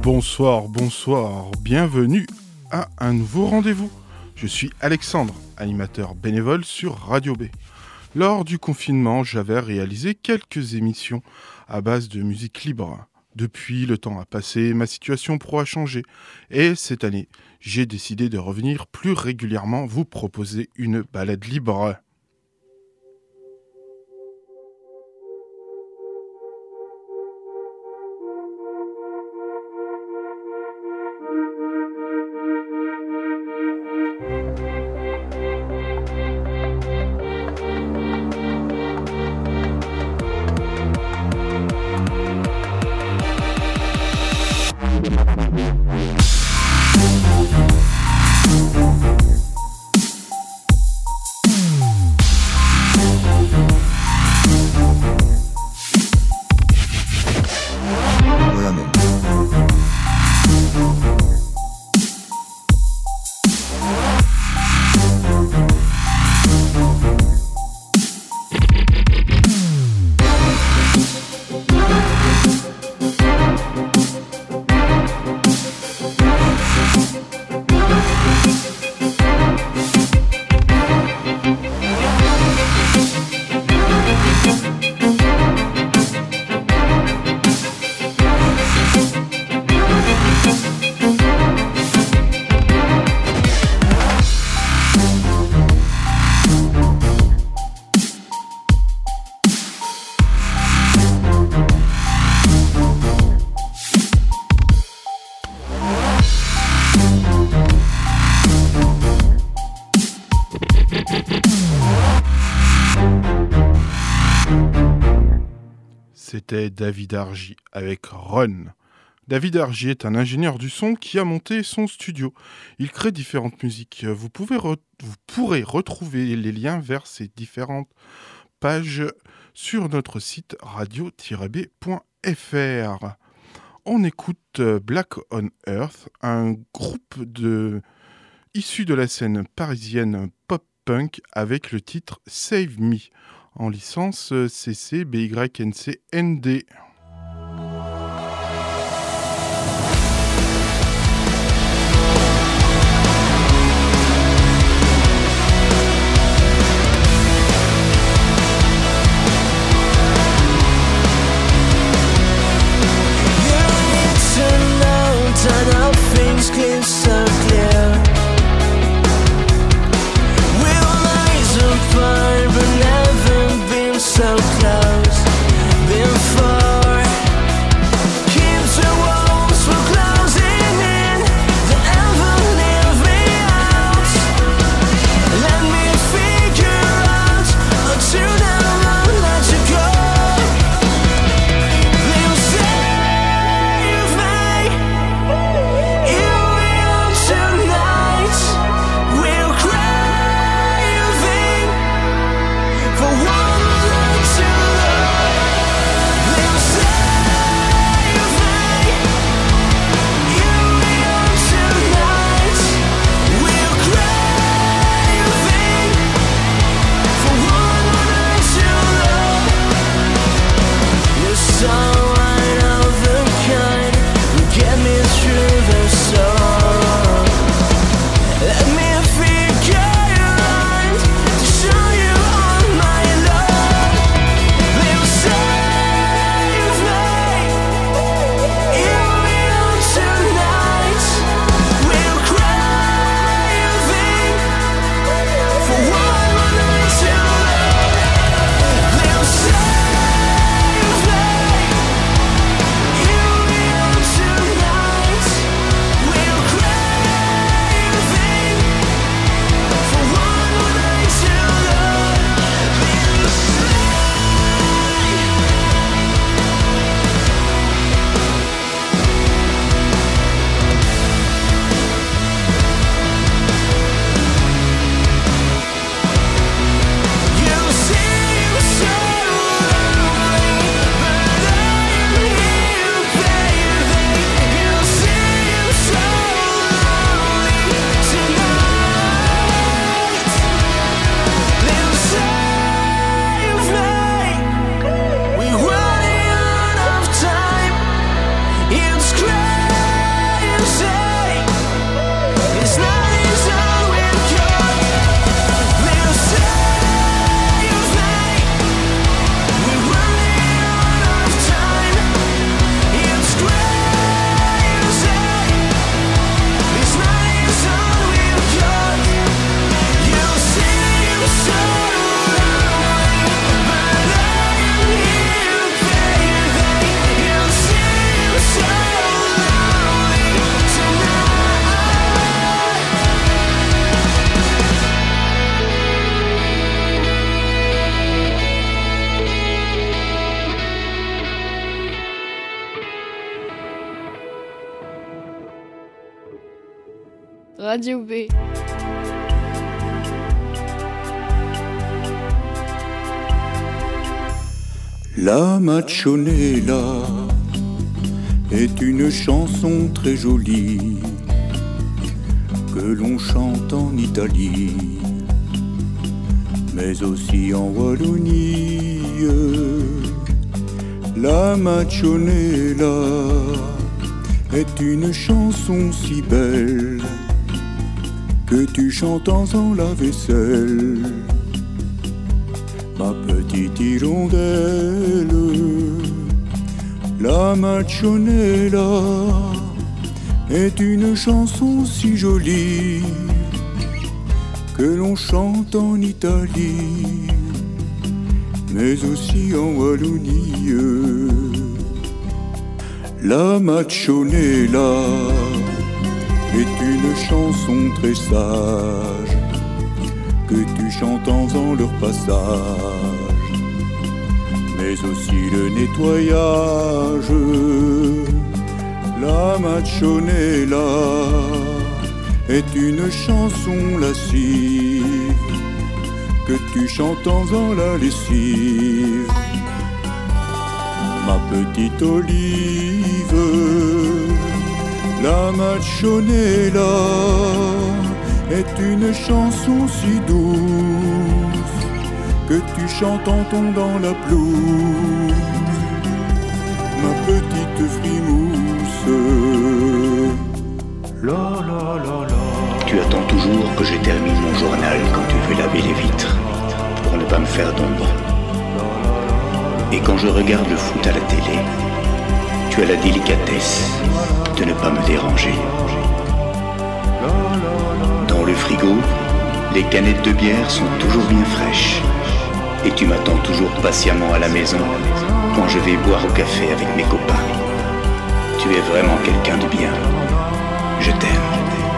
Bonsoir, bienvenue à un nouveau rendez-vous. Je suis Alexandre, animateur bénévole sur Radio B. Lors du confinement, j'avais réalisé quelques émissions à base de musique libre. Depuis, le temps a passé, ma situation pro a changé. Et cette année, j'ai décidé de revenir plus régulièrement vous proposer une balade libre. C'était David Argy avec Run. David Argy est un ingénieur du son qui a monté son studio. Il crée différentes musiques. Vous pourrez retrouver les liens vers ces différentes pages sur notre site radio-b.fr. On écoute Black on Earth, un groupe issu de la scène parisienne pop-punk avec le titre Save Me, en licence CC BY NC ND. So close before. Radio B. La Macchionella est une chanson très jolie que l'on chante en Italie, mais aussi en Wallonie. La Macchionella est une chanson si belle que tu chantes en faisant la vaisselle. Ma petite hirondelle, la Macchionella est une chanson si jolie que l'on chante en Italie, mais aussi en Wallonie. La Macchionella est une chanson très sage que tu chantes en faisant leur passage, mais aussi le nettoyage. La Macchionella est une chanson lascive que tu chantes en faisant la lessive. Ma petite olive, la Macchionella est une chanson si douce que tu chantes en tombant la pelouse. Ma petite frimousse, la la la la. Tu attends toujours que je termine mon journal quand tu veux laver les vitres pour ne pas me faire d'ombre. Et quand je regarde le foot à la télé, tu as la délicatesse de ne pas me déranger. Dans le frigo, les canettes de bière sont toujours bien fraîches. Et tu m'attends toujours patiemment à la maison quand je vais boire au café avec mes copains. Tu es vraiment quelqu'un de bien. Je t'aime.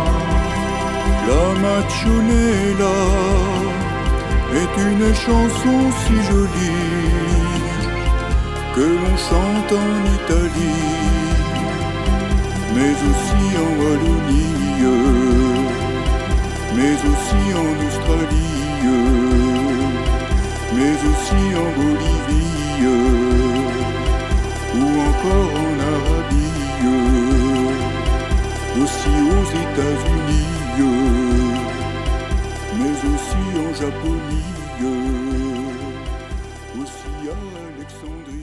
La Macchionella est une chanson si jolie que l'on chante en Italie, mais aussi en Wallonie, mais aussi en Australie, mais aussi en Bolivie, ou encore en Arabie, aussi aux États-Unis, mais aussi en Japonie, aussi à Alexandrie.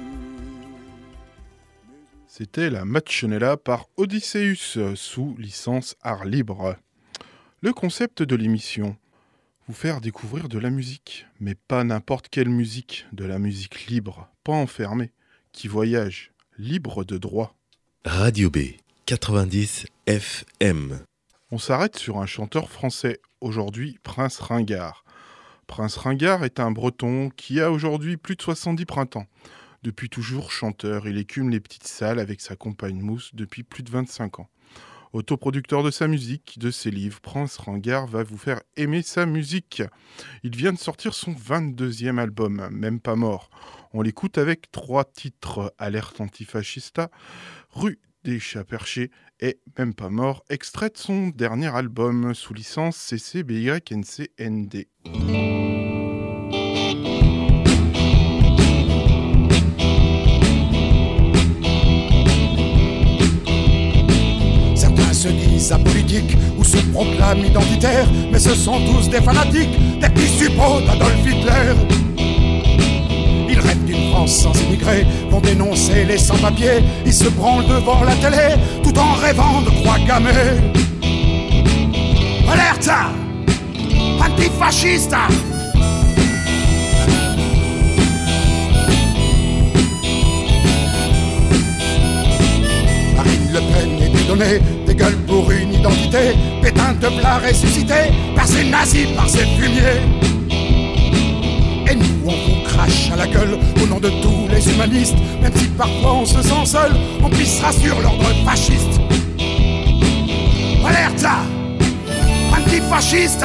C'était la Macchionella par Odysseus, sous licence art libre. Le concept de l'émission, vous faire découvrir de la musique, mais pas n'importe quelle musique, de la musique libre, pas enfermée, qui voyage, libre de droit. Radio B, 90 FM. On s'arrête sur un chanteur français, aujourd'hui Prince Ringard. Prince Ringard est un breton qui a aujourd'hui plus de 70 printemps. Depuis toujours chanteur, il écume les petites salles avec sa compagne Mousse depuis plus de 25 ans. Autoproducteur de sa musique, de ses livres, Prince Ringard va vous faire aimer sa musique. Il vient de sortir son 22e album, Même pas mort. On l'écoute avec 3 titres, Alerte antifascista, Rue des Chats Perchés et Même pas mort, extrait de son dernier album sous licence CC-BY-NC-ND. Se disent apolitiques ou se proclament identitaires, mais ce sont tous des fanatiques, des petits suppôts d'Adolf Hitler. Ils rêvent d'une France sans immigrés, vont dénoncer les sans-papiers, ils se branlent devant la télé, tout en rêvant de croix gammées. Alerte antifascista. Marine Le Pen est dédonnée, des gueules pour une identité, Pétain de plat ressuscité, par ces nazis, par ces fumiers. Et nous on vous crache à la gueule au nom de tous les humanistes, même si parfois on se sent seul, on pissera sur l'ordre fasciste. Alerte antifasciste.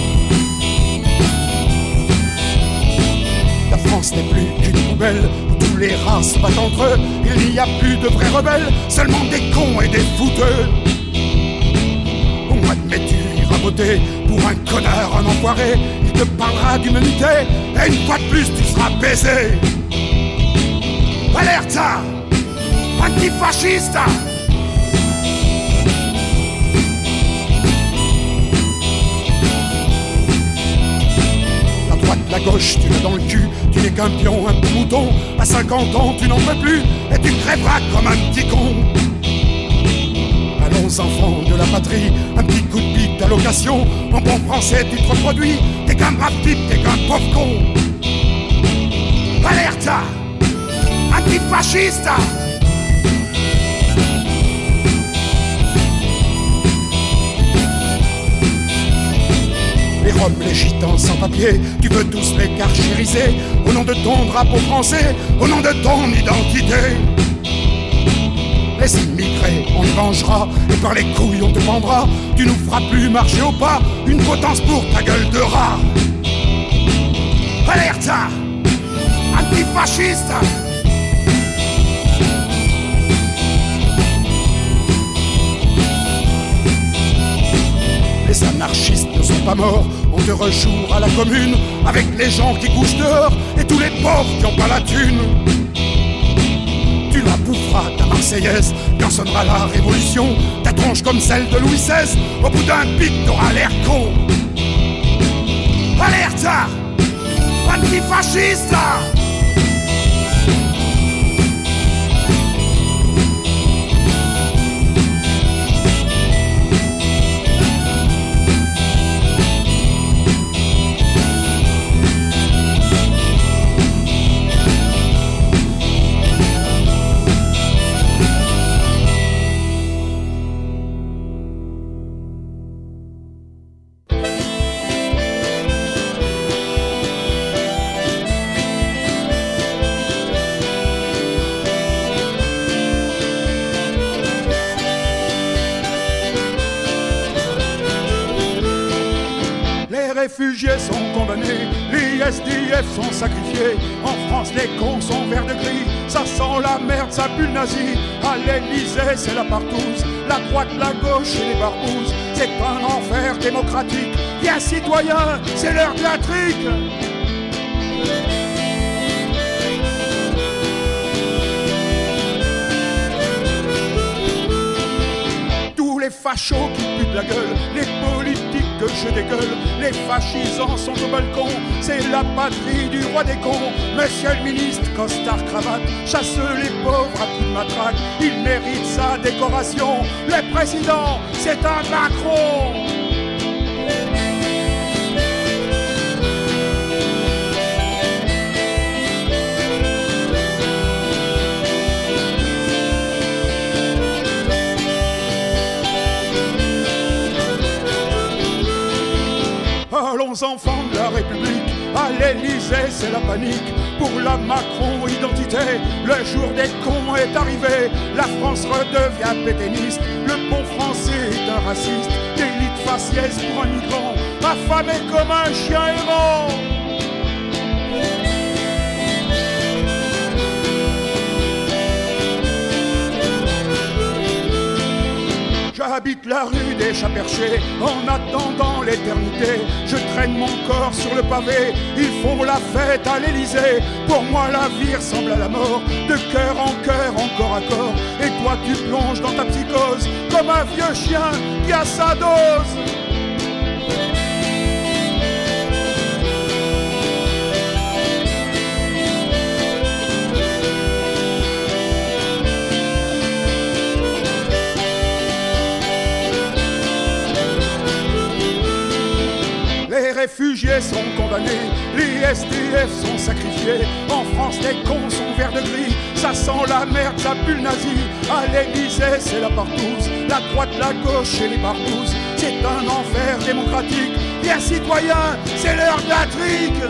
La France n'est plus qu'une poubelle où tous où les races battent entre eux. Il n'y a plus de vrais rebelles, seulement des cons et des fouteux. Bon, admets-tu iras voter pour un connard, un enfoiré. Il te parlera d'humanité, et une fois de plus tu seras baisé. Alerta, antifasciste. La gauche, tu l'as dans le cul, tu n'es qu'un pion, un petit mouton. À 50 ans, tu n'en peux plus, et tu crèveras comme un petit con. Allons, enfants de la patrie, un petit coup de bite d'allocation. En bon français, tu te reproduis, t'es qu'un brave type, t'es qu'un pauvre con. Alerta, antifasciste. Les Roms, les Gitans sans papier, tu veux tous les carchériser. Au nom de ton drapeau français, au nom de ton identité. Les immigrés, on les vengera, et par les couilles on te pendra. Tu nous feras plus marcher au pas, une potence pour ta gueule de rat. Alerta, antifasciste. Les anarchistes ne sont pas morts, on te rejoue à la commune avec les gens qui couchent dehors et tous les pauvres qui n'ont pas la thune. Tu la boufferas ta Marseillaise quand sonnera la révolution, ta tronche comme celle de Louis XVI, au bout d'un pic t'auras l'air con. Alerta, antifasciste. Les réfugiés sont condamnés, les SDF sont sacrifiés. En France, les cons sont verts de gris. Ça sent la merde, ça pue le nazi. À l'Élysée, c'est la partouze. La droite, la gauche et les barbouzes. C'est un enfer démocratique. Viens citoyen, c'est l'heure de la trique. Les fachos qui puent de la gueule, les politiques que je dégueule, les fascisants sont au balcon, c'est la patrie du roi des cons. Monsieur le ministre, costard cravate, chasse les pauvres à coups de matraque, il mérite sa décoration. Le président, c'est un Macron. Allons enfants de la République, à l'Élysée c'est la panique. Pour la Macron identité, le jour des cons est arrivé. La France redevient pétainiste, le bon français est un raciste. L'élite faciès pour un migrant, affamé comme un chien errant. J'habite la rue des Chats-Perchés, en attendant l'éternité. Je traîne mon corps sur le pavé, ils font la fête à l'Élysée. Pour moi la vie ressemble à la mort, de cœur en cœur, encore à corps. Et toi tu plonges dans ta psychose, comme un vieux chien qui a sa dose. Les réfugiés sont condamnés, les SDF sont sacrifiés. En France, les cons sont verts de gris. Ça sent la merde, ça pue le nazi. À l'Élysée, c'est la partouze. La droite, la gauche et les barbouzes. C'est un enfer démocratique. Viens citoyen, c'est l'heure de la trique.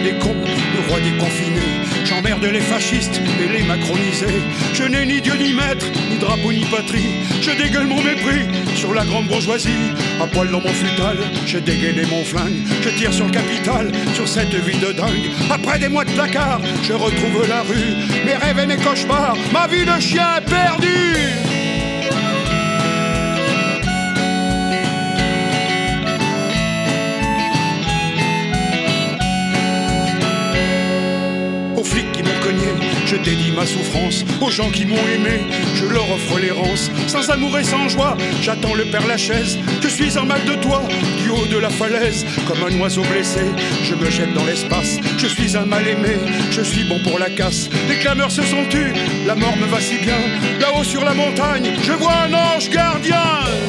des cons, le roi des confinés. J'emmerde les fascistes et les macronisés. Je n'ai ni Dieu ni maître, ni drapeau ni patrie. Je dégueule mon mépris sur la grande bourgeoisie. À poil dans mon futal, j'ai dégainé mon flingue. Je tire sur le capital, sur cette vie de dingue. Après des mois de placard, je retrouve la rue. Mes rêves et mes cauchemars, ma vie de chien perdu. Aux flics qui m'ont cogné, je dédie ma souffrance. Aux gens qui m'ont aimé, je leur offre l'errance. Sans amour et sans joie, j'attends le Père Lachaise. Je suis en mal de toi, du haut de la falaise. Comme un oiseau blessé, je me jette dans l'espace. Je suis un mal-aimé, je suis bon pour la casse. Les clameurs se sont tues, la mort me va si bien. Là-haut sur la montagne, je vois un ange gardien.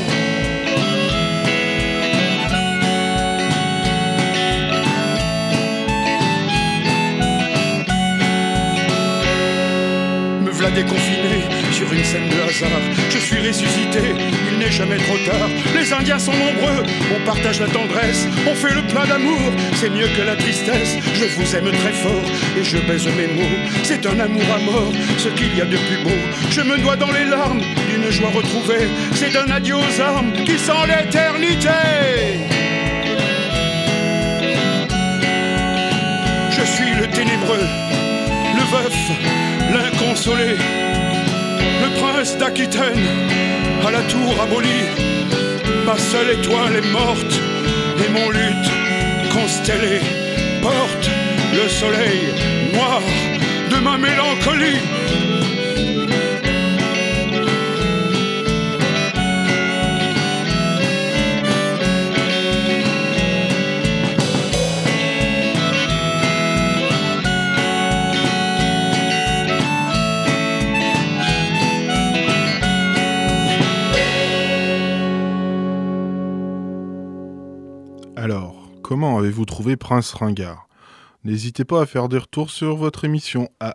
Déconfiné sur une scène de hasard, je suis ressuscité, il n'est jamais trop tard. Les Indiens sont nombreux, on partage la tendresse, on fait le plein d'amour, c'est mieux que la tristesse. Je vous aime très fort et je baise mes mots, c'est un amour à mort, ce qu'il y a de plus beau. Je me noie dans les larmes d'une joie retrouvée, c'est un adieu aux armes qui sent l'éternité. Je suis le ténébreux, le veuf, l'inconsolé, le prince d'Aquitaine, à la tour abolie. Ma seule étoile est morte, et mon luth constellé porte le soleil noir de ma mélancolie. Alors, comment avez-vous trouvé Prince Ringard ? N'hésitez pas à faire des retours sur votre émission à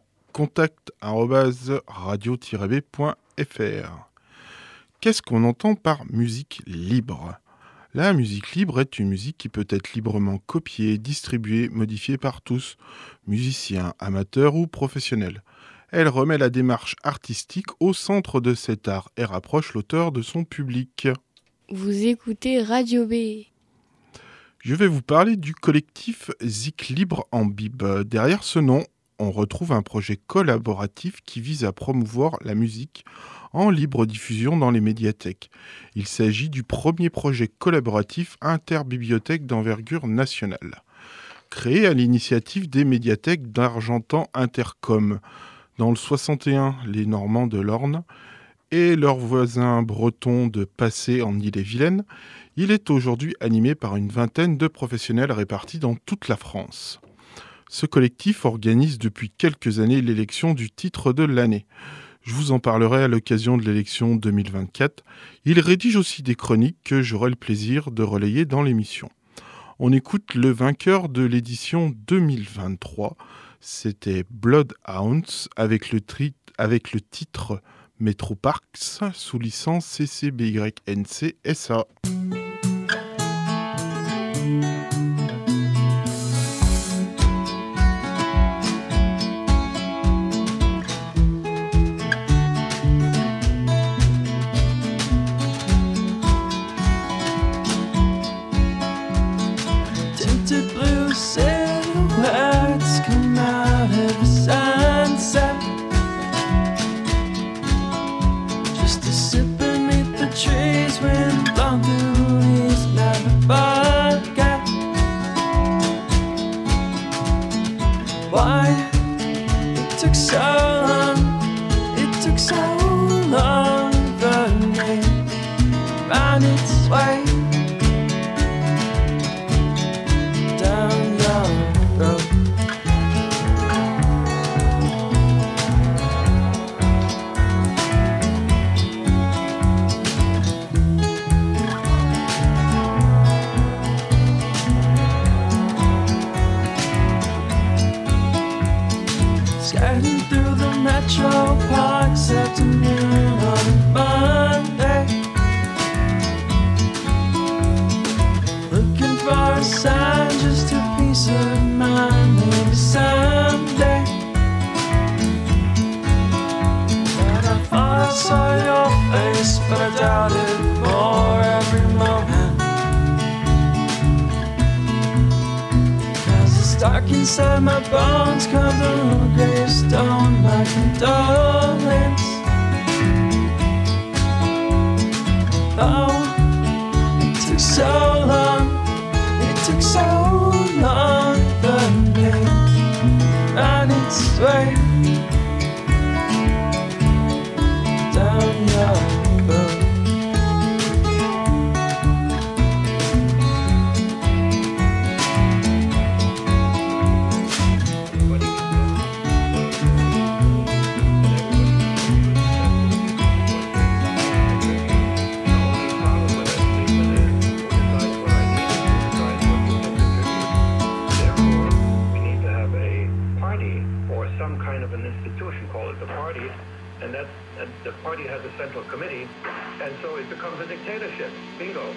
contact@radio-b.fr. Qu'est-ce qu'on entend par musique libre ? La musique libre est une musique qui peut être librement copiée, distribuée, modifiée par tous, musiciens, amateurs ou professionnels. Elle remet la démarche artistique au centre de cet art et rapproche l'auteur de son public. Vous écoutez Radio B. Je vais vous parler du collectif Zik Libre en Bib. Derrière ce nom, on retrouve un projet collaboratif qui vise à promouvoir la musique en libre diffusion dans les médiathèques. Il s'agit du premier projet collaboratif interbibliothèque d'envergure nationale. Créé à l'initiative des médiathèques d'Argentan Intercom. Dans le 61, les Normands de l'Orne et leurs voisins bretons de Passé en Ille-et-Vilaine, il est aujourd'hui animé par une vingtaine de professionnels répartis dans toute la France. Ce collectif organise depuis quelques années l'élection du titre de l'année. Je vous en parlerai à l'occasion de l'élection 2024. Il rédige aussi des chroniques que j'aurai le plaisir de relayer dans l'émission. On écoute le vainqueur de l'édition 2023. C'était Bloodhounds avec le titre Metro Parks sous licence CC-BY-NC SA. Tinted blue silhouettes come out of the sunset, just to sit beneath the trees when blonde leaves never forget. Why it took so long, it took so long for me to find its way down your road. Skirting through the metro parks after noon on Monday, stuck inside my bones, carved on a gravestone, my condolence. Oh, it took so long, it took so long for me, and its way down your road. The party has a central committee, and so it becomes a dictatorship. Bingo.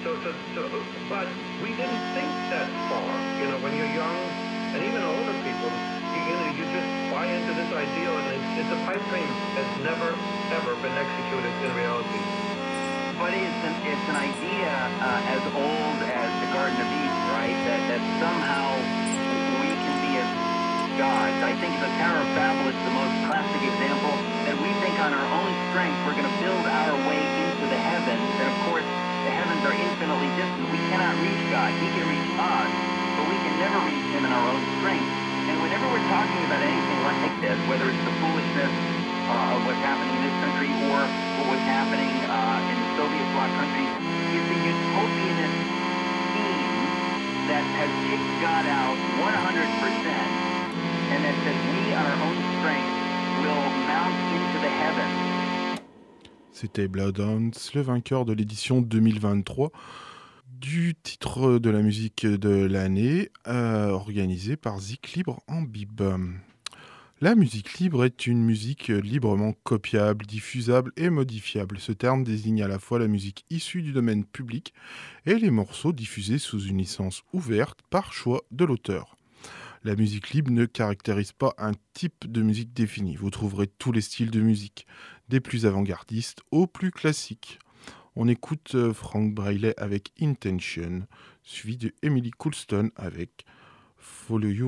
But we didn't think that far. You know, when you're young, and even older people, you just buy into this ideal, and it's a pipe dream that's never, ever been executed in reality. But it's an idea as old as the Garden of Eden, right? That somehow we can be as gods. I think the Tower of Babel is the most classic example that we think on our own strength we're going to build our way into the heavens. And of course, the heavens are infinitely distant. We cannot reach God. He can reach us, but we can never reach Him in our own strength. And whenever we're talking about anything like this, whether it's the foolishness of what's happening in this country or what was happening in the Soviet bloc countries, is the utopianist scheme that has kicked God out 100%. And that says we, on our own strength, will mount into the heavens. C'était Bloodhounds, le vainqueur de l'édition 2023 du titre de la musique de l'année, organisé par Zik Libre en Bib. La musique libre est une musique librement copiable, diffusable et modifiable. Ce terme désigne à la fois la musique issue du domaine public et les morceaux diffusés sous une licence ouverte par choix de l'auteur. La musique libre ne caractérise pas un type de musique défini. Vous trouverez tous les styles de musique, des plus avant-gardistes aux plus classiques. On écoute Frank Brailey avec Intention, suivi de Emily Coulston avec Follow You.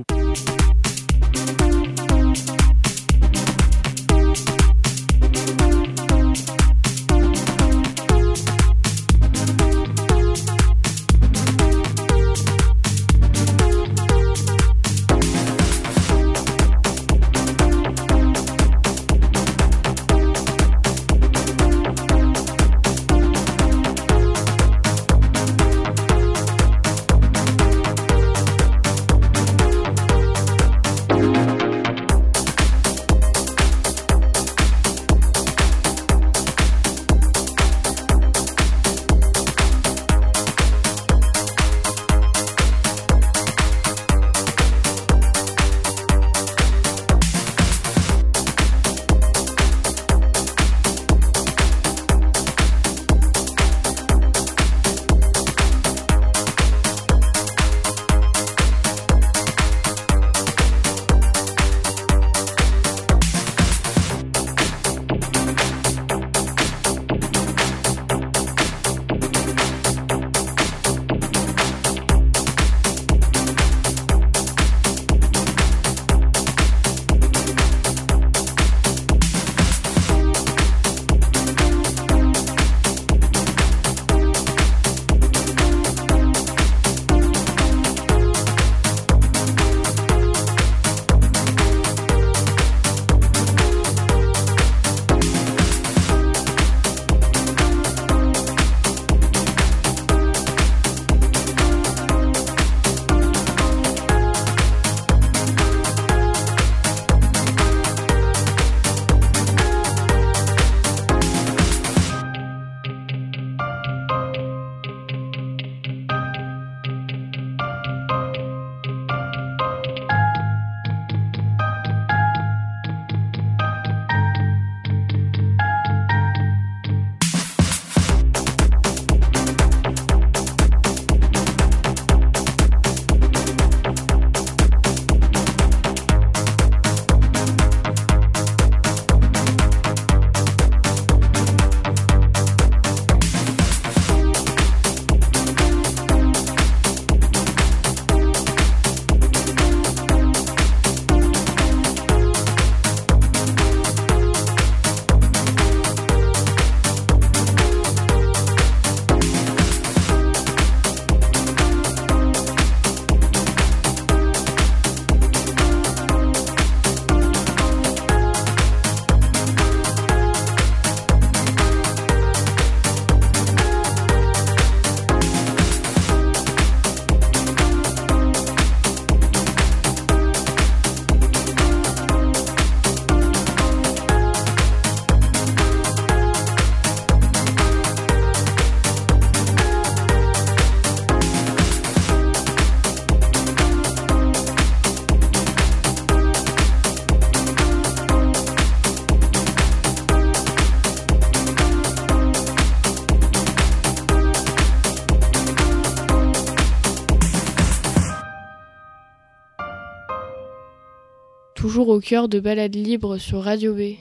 toujours au cœur de Balades libres sur Radio B.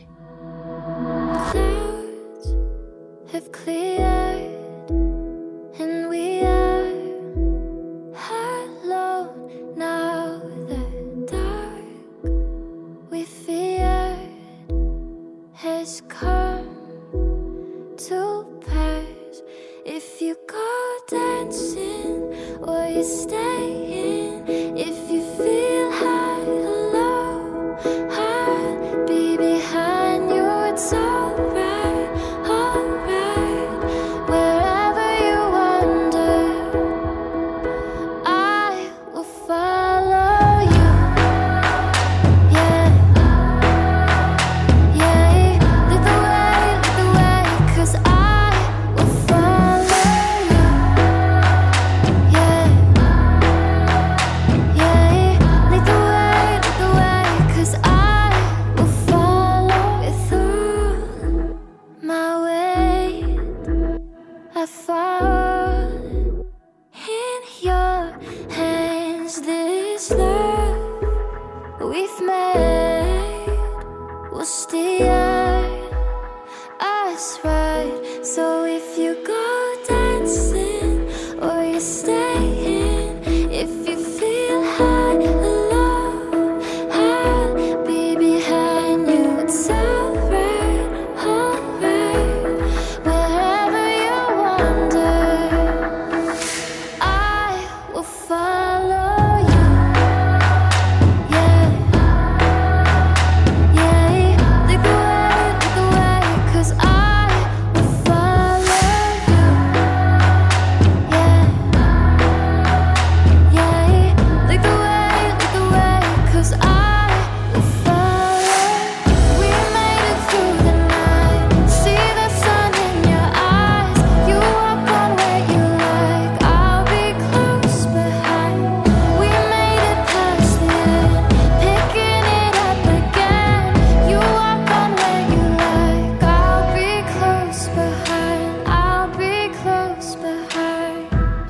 Clouds have cleared and we are alone now. The dark we feared has come to pass. If you go dancing or you stay in, if you feel high or low, I'll be behind you. It's alright, alright. Wherever you wander, I will follow you. Yeah, yeah. Lead the way, 'cause I will follow you. Yeah, yeah. Lead the way, 'cause I will follow with all my weight. I fall in your hands. This love we've made will steer us right. So if you go dancing or you stay in, if you feel high or low, I'll be behind you. It's alright, alright. Wherever you wander, I will follow you. Yeah, yeah. Lead the way, 'cause I will follow you. Yeah, yeah. Lead the way, 'cause I will follow. We made it through the night. See the sun in your eyes. You walk on where you like. I'll be close behind. We made it past the end, picking it up again. You walk on where you like. I'll be close behind. I'll be close behind.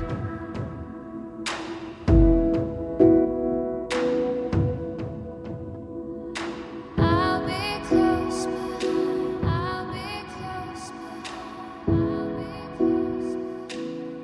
I'll be close behind. I'll be close behind. I'll be close behind.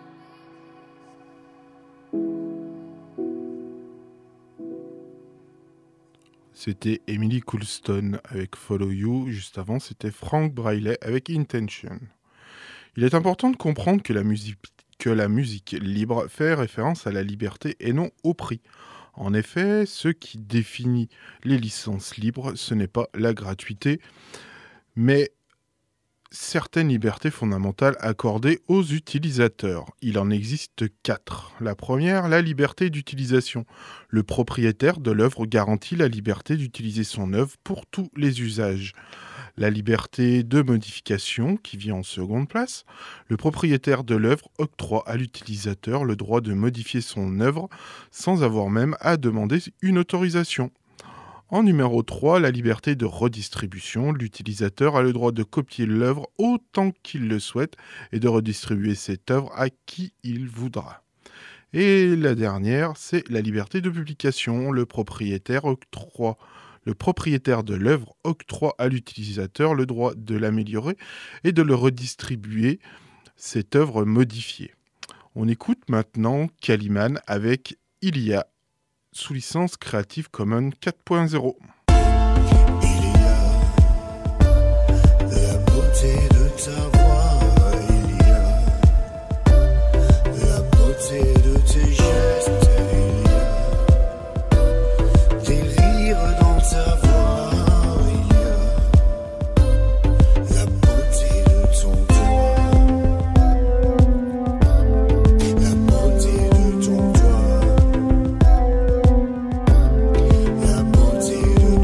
C'était Emily Coulston avec Follow You. Juste avant, c'était Frank Briley avec Intention. Il est important de comprendre que la musique libre fait référence à la liberté et non au prix. En effet, ce qui définit les licences libres, ce n'est pas la gratuité, mais certaines libertés fondamentales accordées aux utilisateurs. Il en existe 4. La première, la liberté d'utilisation. Le propriétaire de l'œuvre garantit la liberté d'utiliser son œuvre pour tous les usages. La liberté de modification, qui vient en seconde place. Le propriétaire de l'œuvre octroie à l'utilisateur le droit de modifier son œuvre sans avoir même à demander une autorisation. En numéro 3, la liberté de redistribution. L'utilisateur a le droit de copier l'œuvre autant qu'il le souhaite et de redistribuer cette œuvre à qui il voudra. Et la dernière, c'est la liberté de publication. Le propriétaire de l'œuvre octroie à l'utilisateur le droit de l'améliorer et de le redistribuer, cette œuvre modifiée. On écoute maintenant Kaliman avec Ilia, sous licence Creative Commons 4.0. Il y a la beauté de ta voix, il y a la beauté de tes gestes, il y a des rires dans ta voix, il y a la beauté de ton doigt, la beauté de ton doigt. La beauté de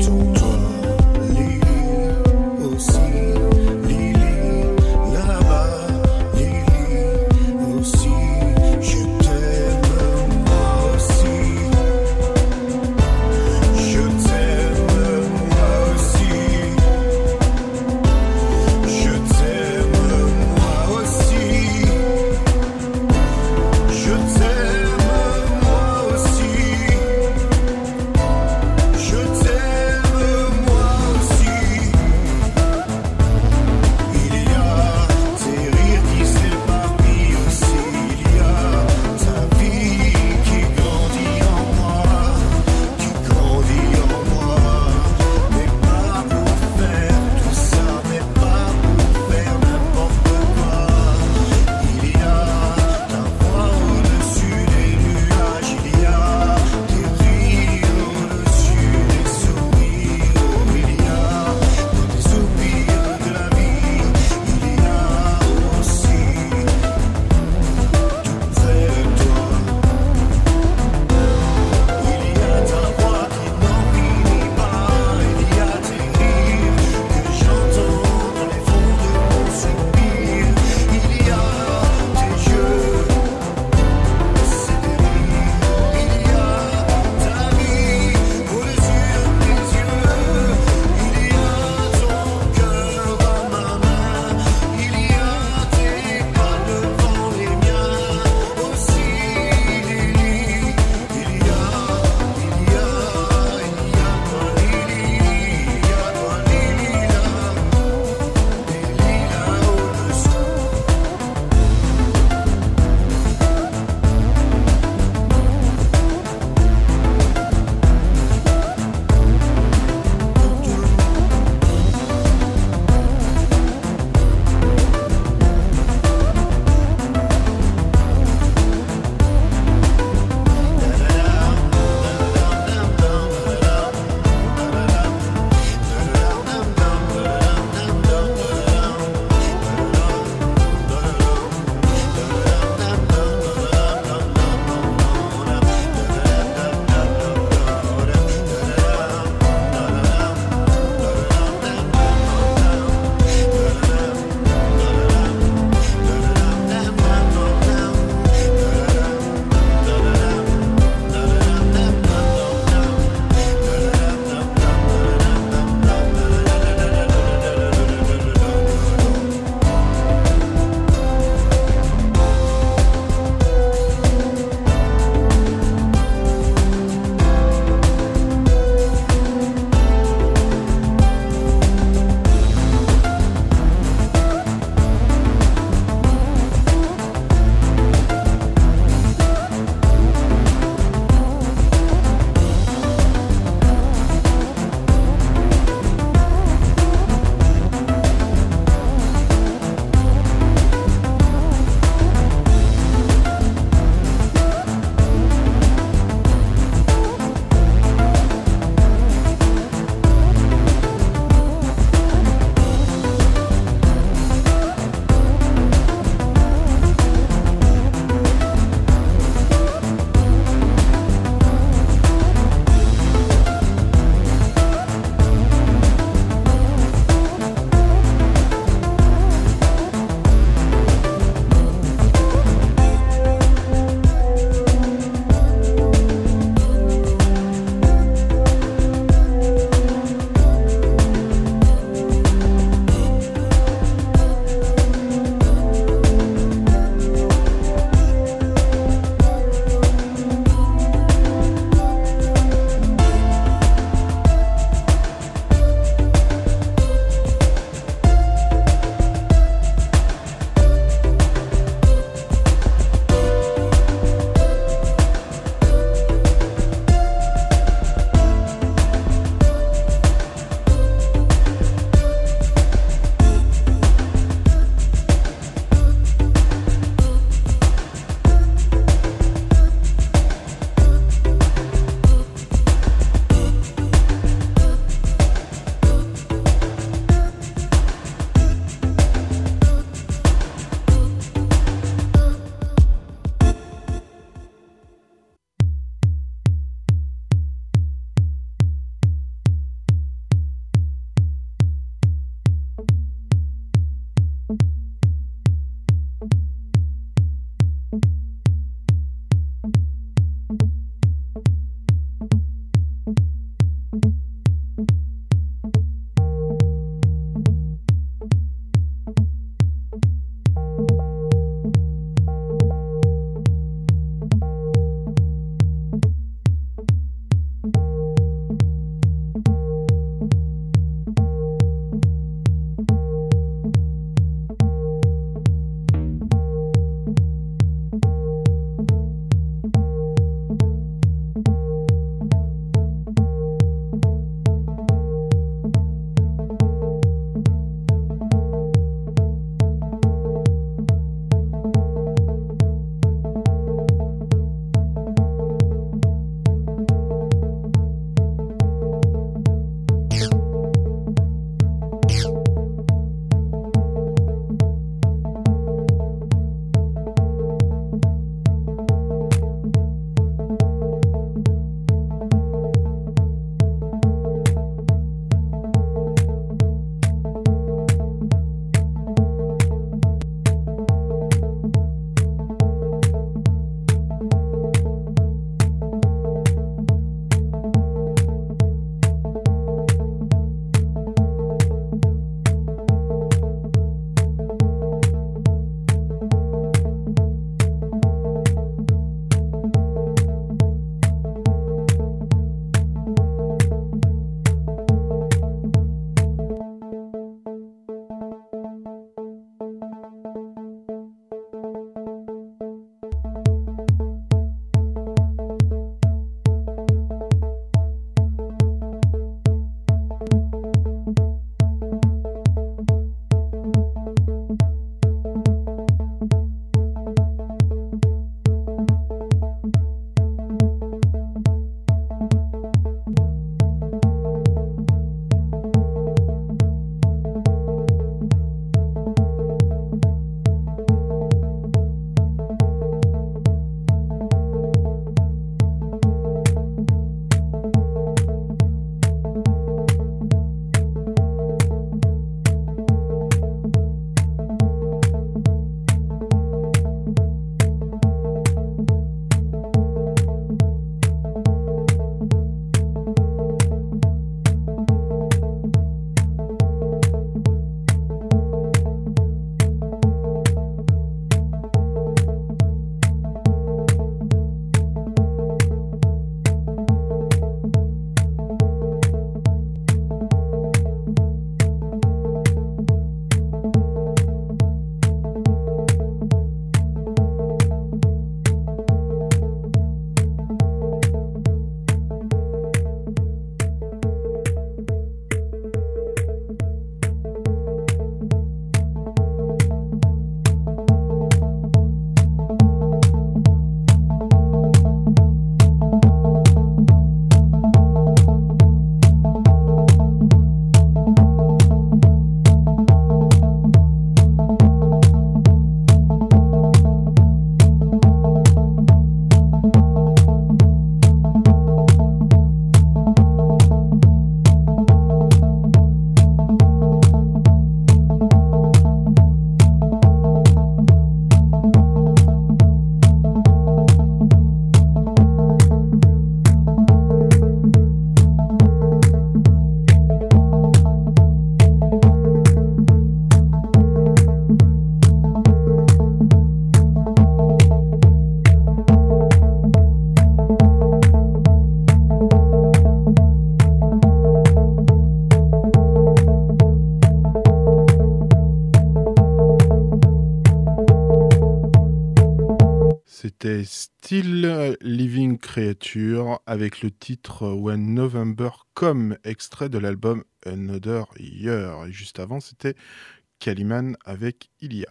C'était Still Living Creature avec le titre When November Come, extrait de l'album Another Year. Et juste avant, c'était Kaliman avec Ilia.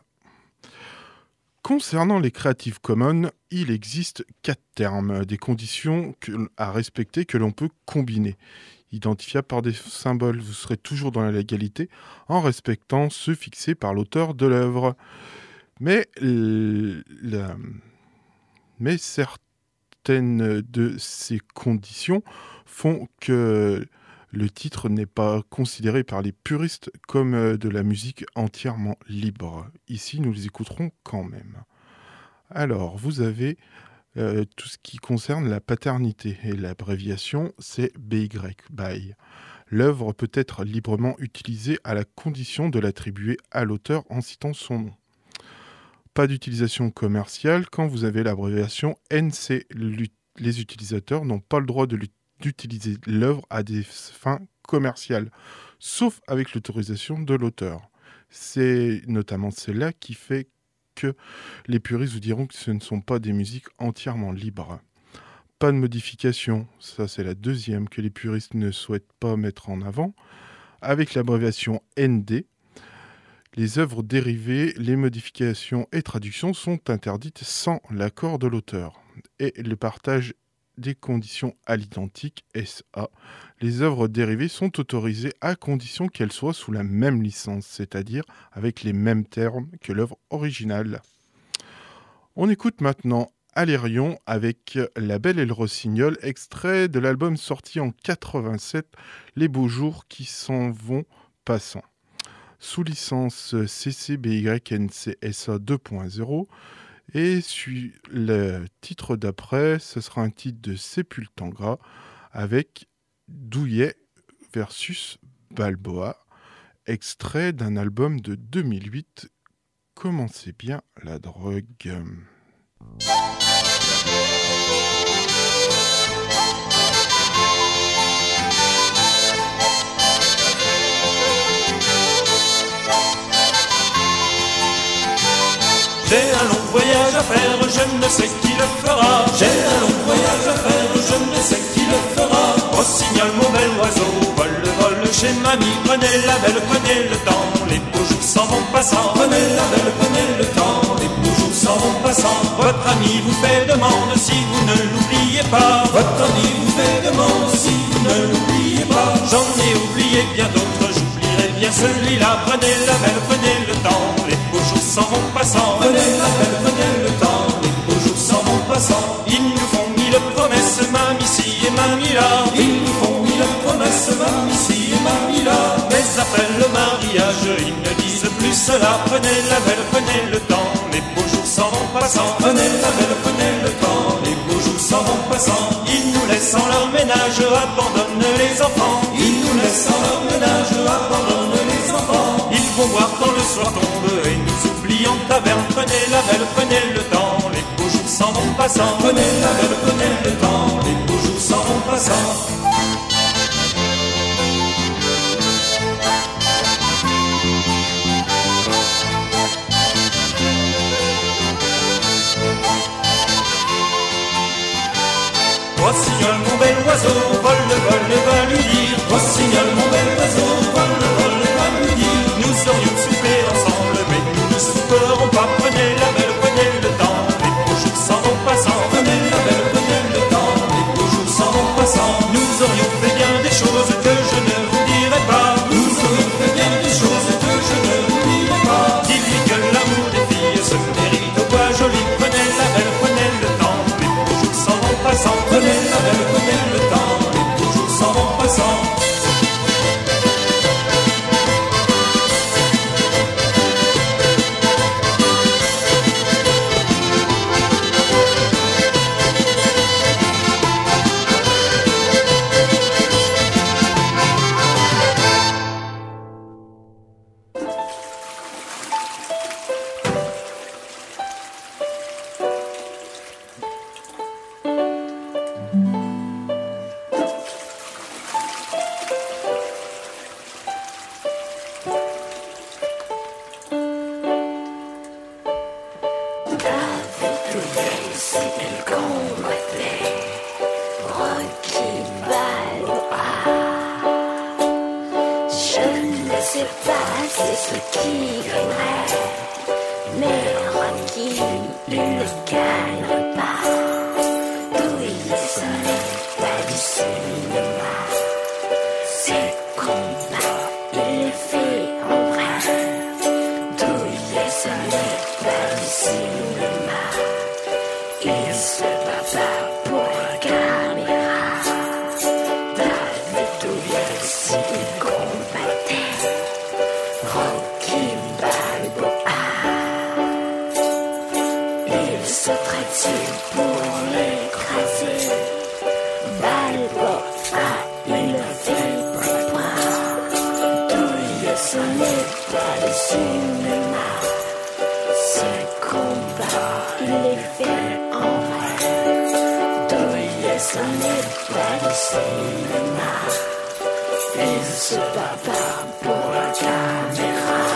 Concernant les Creative Commons, il existe 4 termes, des conditions à respecter que l'on peut combiner. Identifiables par des symboles, vous serez toujours dans la légalité en respectant ceux fixés par l'auteur de l'œuvre. Mais certaines de ces conditions font que Le titre n'est pas considéré par les puristes comme de la musique entièrement libre. Ici, nous les écouterons quand même. Alors, vous avez tout ce qui concerne la paternité, et l'abréviation, c'est BY, by. L'œuvre peut être librement utilisée à la condition de l'attribuer à l'auteur en citant son nom. Pas d'utilisation commerciale quand vous avez l'abréviation NC. Les utilisateurs n'ont pas le droit d'utiliser l'œuvre à des fins commerciales, sauf avec l'autorisation de l'auteur. C'est notamment celle-là qui fait que les puristes vous diront que ce ne sont pas des musiques entièrement libres. Pas de modification, ça c'est la deuxième que les puristes ne souhaitent pas mettre en avant. Avec l'abréviation ND, les œuvres dérivées, les modifications et traductions sont interdites sans l'accord de l'auteur. Et le partage des conditions à l'identique, SA, les œuvres dérivées sont autorisées à condition qu'elles soient sous la même licence, c'est-à-dire avec les mêmes termes que l'œuvre originale. On écoute maintenant Alérion avec La Belle et le Rossignol, extrait de l'album sorti en 87, Les Beaux Jours qui s'en vont passant. Sous licence CC-BY-NC-SA 2.0, et le titre d'après, ce sera un titre de Sepultura avec Douillet versus Balboa, extrait d'un album de 2008, Commencez bien la drogue. J'ai un long voyage à faire, je ne sais qui le fera. J'ai un long voyage à faire, je ne sais qui le fera. Rossignol, mon bel oiseau, vole, vole chez mamie. Prenez la belle, prenez le temps, les beaux jours s'en vont passant. Prenez la belle, prenez le temps, les beaux jours s'en vont passant. Votre ami vous fait demande si vous ne l'oubliez pas. Votre ami vous fait demande si vous ne l'oubliez pas. J'en ai oublié bien d'autres, j'oublierai bien celui-là. Prenez la belle, prenez le temps, les beaux jours s'en vont passant. Prenez la belle, prenez le temps, les beaux jours s'en vont passant. Ils nous font mille promesses, mamie ici et mamie là. Ils nous font mille promesses, mamie ici et mamie là. Mais après le mariage, ils ne disent plus cela. Prenez la belle, prenez le temps, les beaux jours s'en vont passant. Prenez la belle, prenez le temps, les beaux jours s'en vont passant. Ils nous laissent en leur ménage, abandonnent les enfants. Ils nous laissent en leur ménage, abandonnent les enfants. Ils vont boire quand le soir tombe et nous oublient en taverne. Prenez la belle, prenez le temps, les beaux jours s'en vont passant. Prenez la belle, prenez le temps, les beaux jours s'en vont passant. Rossignol, mon bel oiseau, vole, vole, va lui dire. Rossignol, mon bel oiseau, vole, vole, va lui dire. Nous aurions souper ensemble, mais nous ne souperons pas. Prenez la belle, prenez le temps, les beaux jours s'en vont passant. Prenez la belle, prenez le temps, les beaux jours s'en vont passant. Nous aurions fait bien des choses que je ne vous dirai pas. Nous aurions fait bien des choses que je ne vous dirai pas. Dis-lui que l'amour des filles se mérite au bois joli. Prenez la belle, prenez le temps, les beaux jours s'en vont passant. Prenez la belle, prenez le temps, les beaux jours s'en vont passant. parti pour l'écraser. Balbo a une fibre noire. Douillet, ce n'est pas le cinéma. Ce combat, il est fait en vrai. Douillet, ce n'est pas le cinéma. Il se bat pas pour la caméra.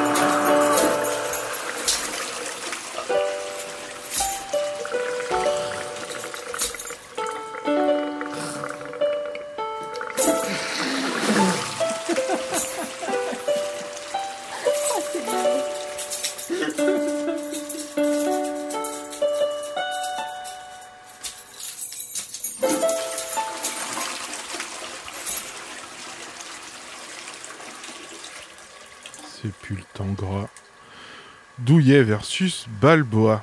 Sepultangra. Douillet versus Balboa.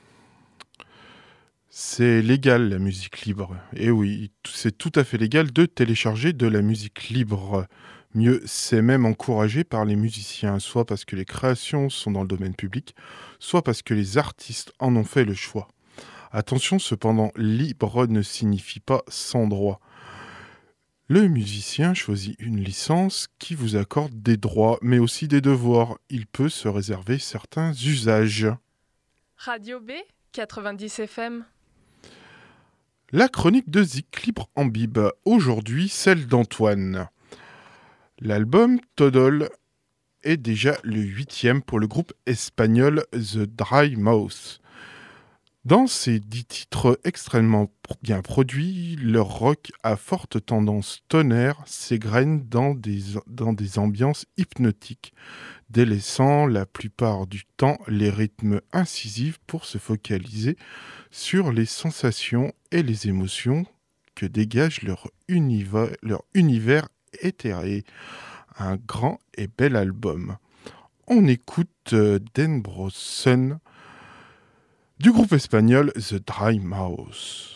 C'est légal la musique libre. Et oui, c'est tout à fait légal de télécharger de la musique libre. Mieux, c'est même encouragé par les musiciens, soit parce que les créations sont dans le domaine public, soit parce que les artistes en ont fait le choix. Attention cependant, libre ne signifie pas sans droit. Le musicien choisit une licence qui vous accorde des droits, mais aussi des devoirs. Il peut se réserver certains usages. Radio B, 90 FM. La chronique de Zik libre en bib. Aujourd'hui, celle d'Antoine. L'album Toddle est déjà le 8e pour le groupe espagnol The Dry Mouse. Dans ces 10 titres extrêmement bien produits, leur rock à forte tendance tonnerre s'égrène dans des ambiances hypnotiques, délaissant la plupart du temps les rythmes incisifs pour se focaliser sur les sensations et les émotions que dégage leur univers éthéré. Un grand et bel album. On écoute Denbrosun du groupe espagnol The Dry Mouse.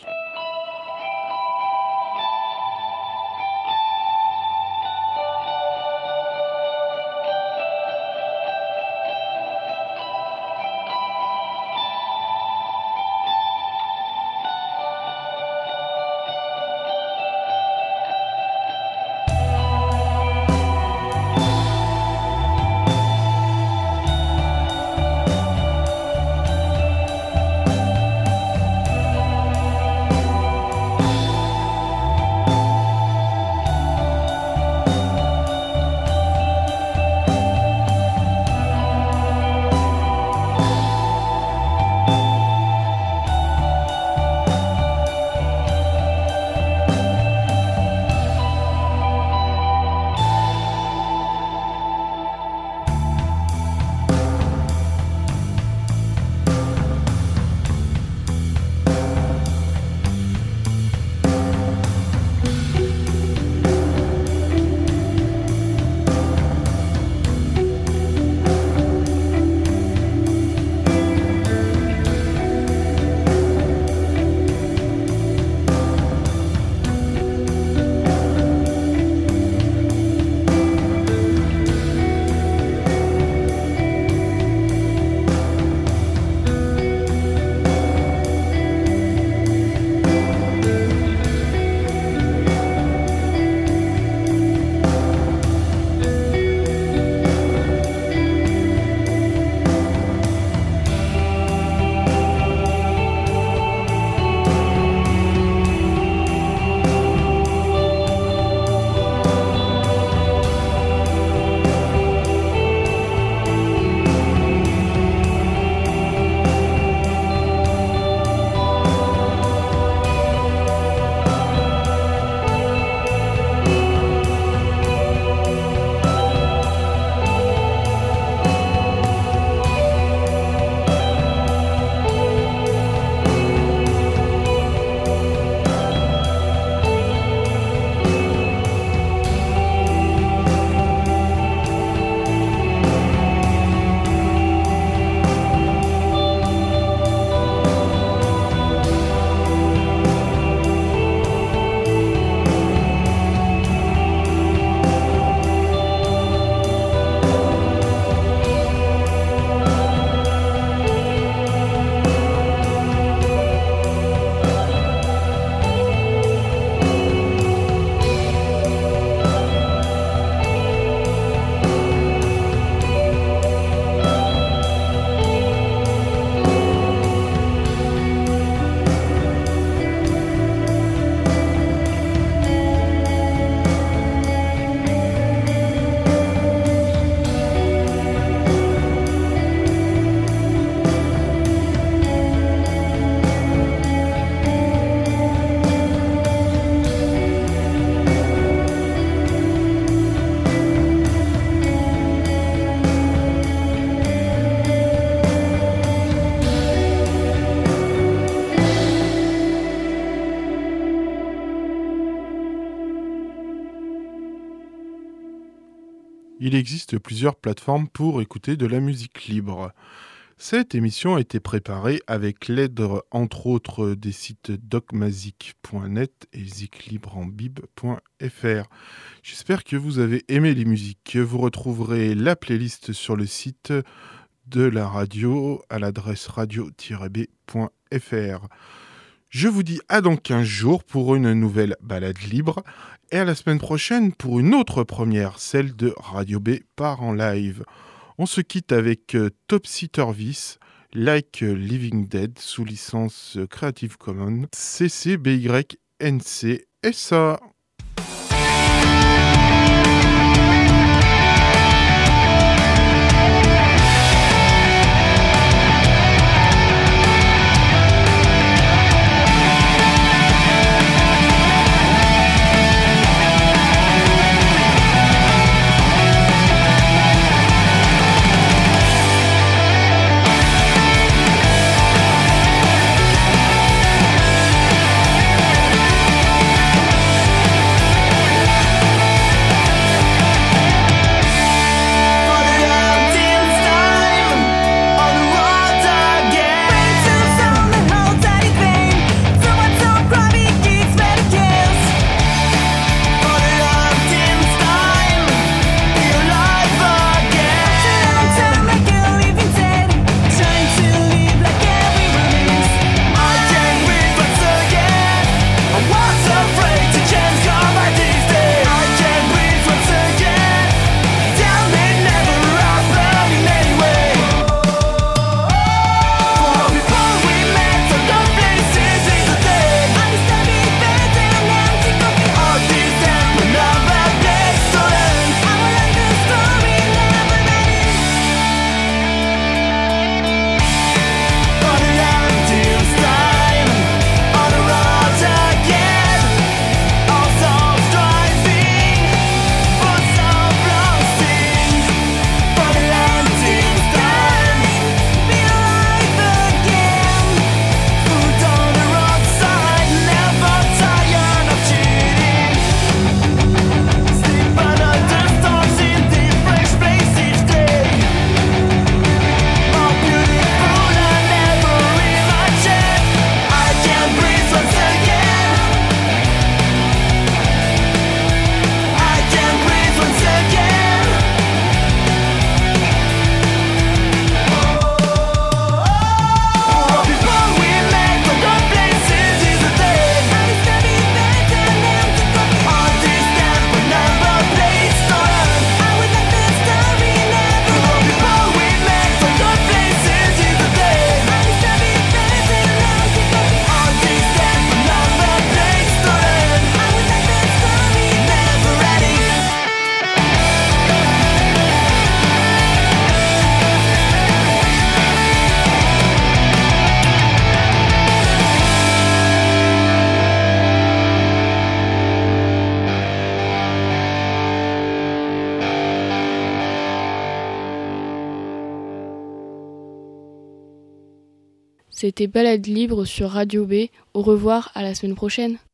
il existe plusieurs plateformes pour écouter de la musique libre. Cette émission a été préparée avec l'aide, entre autres, des sites docmazic.net et ziclibreenbib.fr. J'espère que vous avez aimé les musiques. Vous retrouverez la playlist sur le site de la radio à l'adresse radio-b.fr. Je vous dis à dans 15 jours pour une nouvelle balade libre et à la semaine prochaine pour une autre première, celle de Radio B part en live. On se quitte avec Topsy Turvis, Like Living Dead, sous licence Creative Commons, CC BY NC SA. C'était Balade libre sur Radio B. Au revoir, à la semaine prochaine.